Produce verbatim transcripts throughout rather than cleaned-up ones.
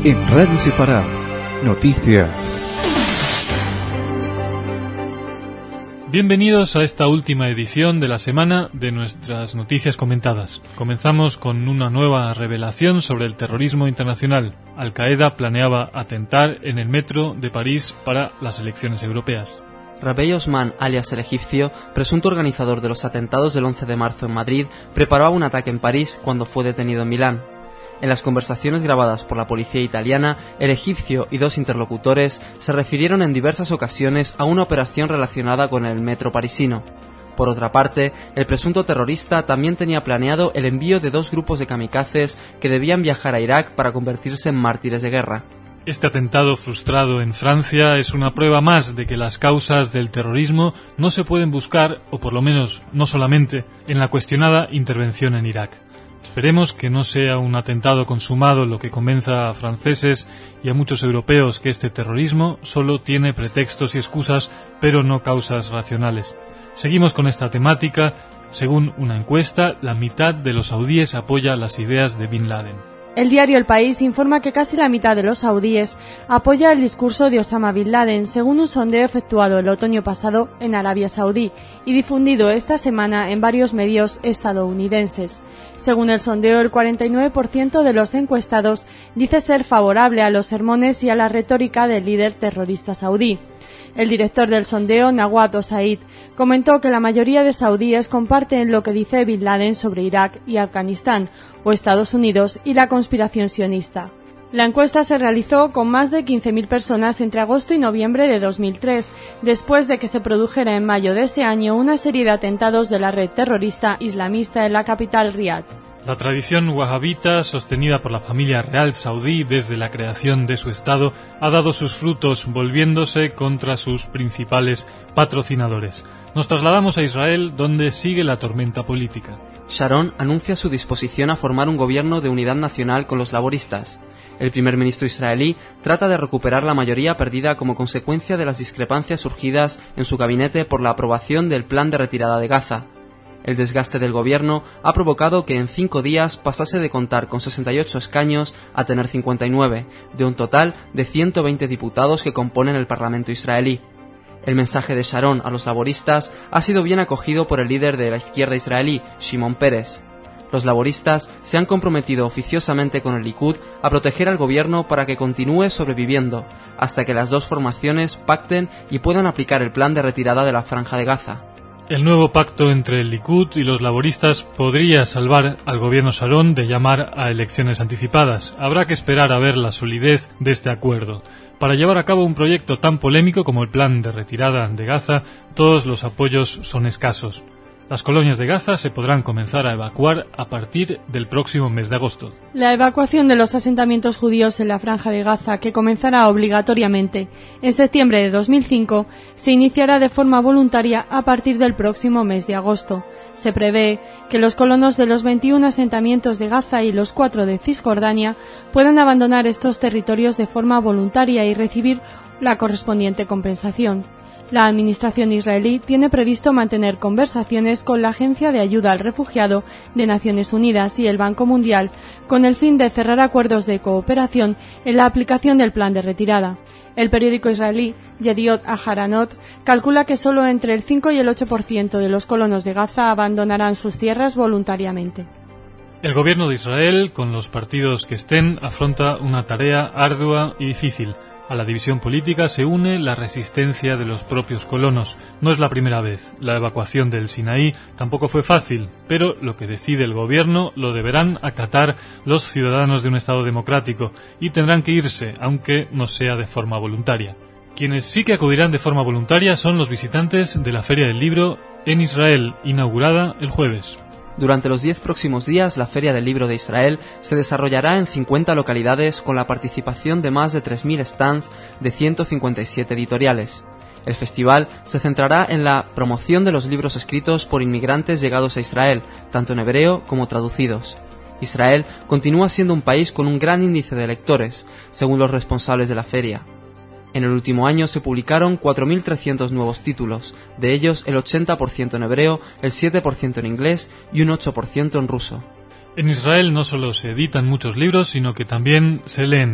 En Radio Sefará, noticias. Bienvenidos a esta última edición de la semana de nuestras noticias comentadas. Comenzamos con una nueva revelación sobre el terrorismo internacional. Al-Qaeda planeaba atentar en el metro de París para las elecciones europeas. Rabey Osman, alias el egipcio, presunto organizador de los atentados del once de marzo en Madrid, preparaba un ataque en París cuando fue detenido en Milán. En las conversaciones grabadas por la policía italiana, el egipcio y dos interlocutores se refirieron en diversas ocasiones a una operación relacionada con el metro parisino. Por otra parte, el presunto terrorista también tenía planeado el envío de dos grupos de kamikazes que debían viajar a Irak para convertirse en mártires de guerra. Este atentado frustrado en Francia es una prueba más de que las causas del terrorismo no se pueden buscar, o por lo menos no solamente, en la cuestionada intervención en Irak. Esperemos que no sea un atentado consumado lo que convenza a franceses y a muchos europeos que este terrorismo solo tiene pretextos y excusas, pero no causas racionales. Seguimos con esta temática. Según una encuesta, la mitad de los saudíes apoya las ideas de Bin Laden. El diario El País informa que casi la mitad de los saudíes apoya el discurso de Osama Bin Laden, según un sondeo efectuado el otoño pasado en Arabia Saudí y difundido esta semana en varios medios estadounidenses. Según el sondeo, el cuarenta y nueve por ciento de los encuestados dice ser favorable a los sermones y a la retórica del líder terrorista saudí. El director del sondeo, Nawad Osaid, comentó que la mayoría de saudíes comparten lo que dice Bin Laden sobre Irak y Afganistán, o Estados Unidos y la conspiración sionista. La encuesta se realizó con más de quince mil personas entre agosto y noviembre de dos mil tres, después de que se produjera en mayo de ese año una serie de atentados de la red terrorista islamista en la capital Riad. La tradición wahabita, sostenida por la familia real saudí desde la creación de su estado, ha dado sus frutos volviéndose contra sus principales patrocinadores. Nos trasladamos a Israel, donde sigue la tormenta política. Sharon anuncia su disposición a formar un gobierno de unidad nacional con los laboristas. El primer ministro israelí trata de recuperar la mayoría perdida como consecuencia de las discrepancias surgidas en su gabinete por la aprobación del plan de retirada de Gaza. El desgaste del gobierno ha provocado que en cinco días pasase de contar con sesenta y ocho escaños a tener cincuenta y nueve, de un total de ciento veinte diputados que componen el Parlamento israelí. El mensaje de Sharon a los laboristas ha sido bien acogido por el líder de la izquierda israelí, Shimon Peres. Los laboristas se han comprometido oficiosamente con el Likud a proteger al gobierno para que continúe sobreviviendo, hasta que las dos formaciones pacten y puedan aplicar el plan de retirada de la Franja de Gaza. El nuevo pacto entre el Likud y los laboristas podría salvar al gobierno Sharon de llamar a elecciones anticipadas. Habrá que esperar a ver la solidez de este acuerdo. Para llevar a cabo un proyecto tan polémico como el plan de retirada de Gaza, todos los apoyos son escasos. Las colonias de Gaza se podrán comenzar a evacuar a partir del próximo mes de agosto. La evacuación de los asentamientos judíos en la Franja de Gaza, que comenzará obligatoriamente en septiembre de dos mil cinco, se iniciará de forma voluntaria a partir del próximo mes de agosto. Se prevé que los colonos de los veintiún asentamientos de Gaza y los cuatro de Cisjordania puedan abandonar estos territorios de forma voluntaria y recibir la correspondiente compensación. La administración israelí tiene previsto mantener conversaciones con la Agencia de Ayuda al Refugiado de Naciones Unidas y el Banco Mundial con el fin de cerrar acuerdos de cooperación en la aplicación del plan de retirada. El periódico israelí Yediot Aharonot calcula que solo entre el cinco y el ocho por ciento de los colonos de Gaza abandonarán sus tierras voluntariamente. El gobierno de Israel, con los partidos que estén, afronta una tarea ardua y difícil. A la división política se une la resistencia de los propios colonos. No es la primera vez. La evacuación del Sinaí tampoco fue fácil, pero lo que decide el gobierno lo deberán acatar los ciudadanos de un Estado democrático y tendrán que irse, aunque no sea de forma voluntaria. Quienes sí que acudirán de forma voluntaria son los visitantes de la Feria del Libro en Israel, inaugurada el jueves. Durante los diez próximos días, la Feria del Libro de Israel se desarrollará en cincuenta localidades con la participación de más de tres mil stands de ciento cincuenta y siete editoriales. El festival se centrará en la promoción de los libros escritos por inmigrantes llegados a Israel, tanto en hebreo como traducidos. Israel continúa siendo un país con un gran índice de lectores, según los responsables de la feria. En el último año se publicaron cuatro mil trescientos nuevos títulos, de ellos el ochenta por ciento en hebreo, el siete por ciento en inglés y un ocho por ciento en ruso. En Israel no solo se editan muchos libros, sino que también se leen.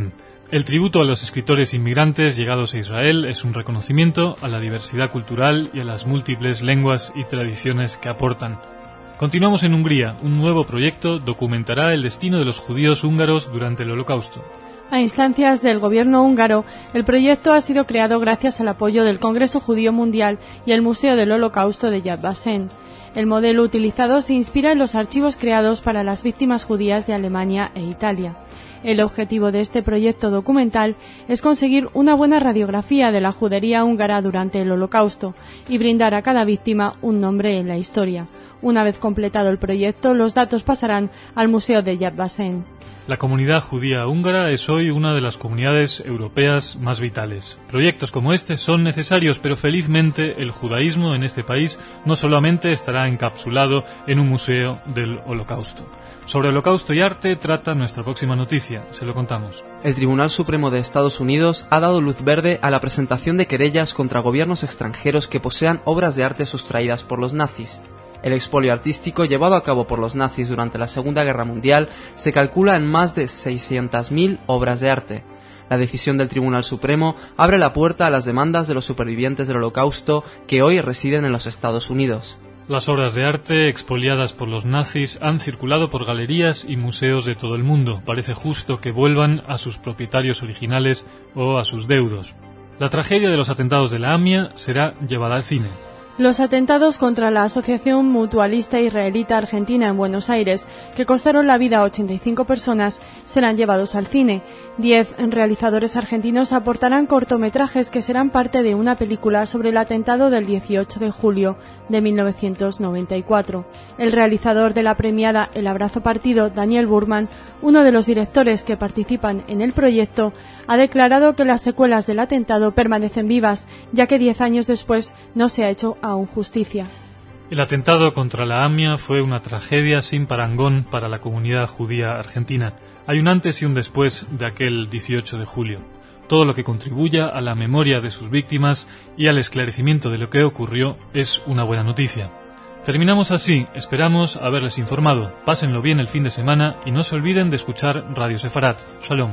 El tributo a los escritores inmigrantes llegados a Israel es un reconocimiento a la diversidad cultural y a las múltiples lenguas y tradiciones que aportan. Continuamos en Hungría. Un nuevo proyecto documentará el destino de los judíos húngaros durante el Holocausto. A instancias del gobierno húngaro, el proyecto ha sido creado gracias al apoyo del Congreso Judío Mundial y el Museo del Holocausto de Yad Vashem. El modelo utilizado se inspira en los archivos creados para las víctimas judías de Alemania e Italia. El objetivo de este proyecto documental es conseguir una buena radiografía de la judería húngara durante el Holocausto y brindar a cada víctima un nombre en la historia. Una vez completado el proyecto, los datos pasarán al Museo de Yad Vashem. La comunidad judía húngara es hoy una de las comunidades europeas más vitales. Proyectos como este son necesarios, pero felizmente el judaísmo en este país no solamente estará encapsulado en un museo del Holocausto. Sobre Holocausto y arte trata nuestra próxima noticia, se lo contamos. El Tribunal Supremo de Estados Unidos ha dado luz verde a la presentación de querellas contra gobiernos extranjeros que posean obras de arte sustraídas por los nazis. El expolio artístico llevado a cabo por los nazis durante la Segunda Guerra Mundial se calcula en más de seiscientas mil obras de arte. La decisión del Tribunal Supremo abre la puerta a las demandas de los supervivientes del Holocausto que hoy residen en los Estados Unidos. Las obras de arte expoliadas por los nazis han circulado por galerías y museos de todo el mundo. Parece justo que vuelvan a sus propietarios originales o a sus deudos. La tragedia de los atentados de la AMIA será llevada al cine. Los atentados contra la Asociación Mutualista Israelita Argentina en Buenos Aires, que costaron la vida a ochenta y cinco personas, serán llevados al cine. Diez realizadores argentinos aportarán cortometrajes que serán parte de una película sobre el atentado del dieciocho de julio de mil novecientos noventa y cuatro. El realizador de la premiada El Abrazo Partido, Daniel Burman, uno de los directores que participan en el proyecto, ha declarado que las secuelas del atentado permanecen vivas, ya que diez años después no se ha hecho aún justicia. El atentado contra la AMIA fue una tragedia sin parangón para la comunidad judía argentina. Hay un antes y un después de aquel dieciocho de julio. Todo lo que contribuya a la memoria de sus víctimas y al esclarecimiento de lo que ocurrió es una buena noticia. Terminamos así, esperamos haberles informado. Pásenlo bien el fin de semana y no se olviden de escuchar Radio Sefarat. Shalom.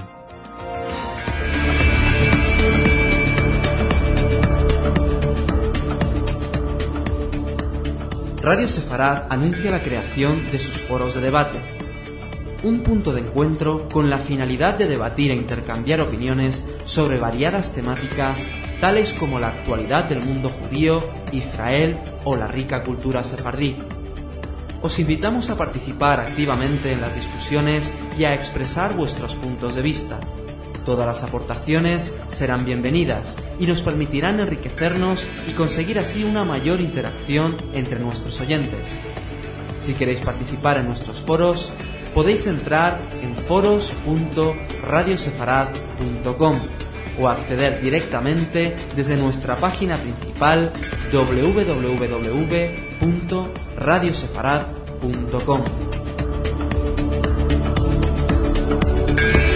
Radio Sefarat anuncia la creación de sus foros de debate, un punto de encuentro con la finalidad de debatir e intercambiar opiniones sobre variadas temáticas tales como la actualidad del mundo judío, Israel o la rica cultura sefardí. Os invitamos a participar activamente en las discusiones y a expresar vuestros puntos de vista. Todas las aportaciones serán bienvenidas y nos permitirán enriquecernos y conseguir así una mayor interacción entre nuestros oyentes. Si queréis participar en nuestros foros, podéis entrar en foros punto radio sefarad punto com o acceder directamente desde nuestra página principal doble u doble u doble u punto radio sefarad punto com.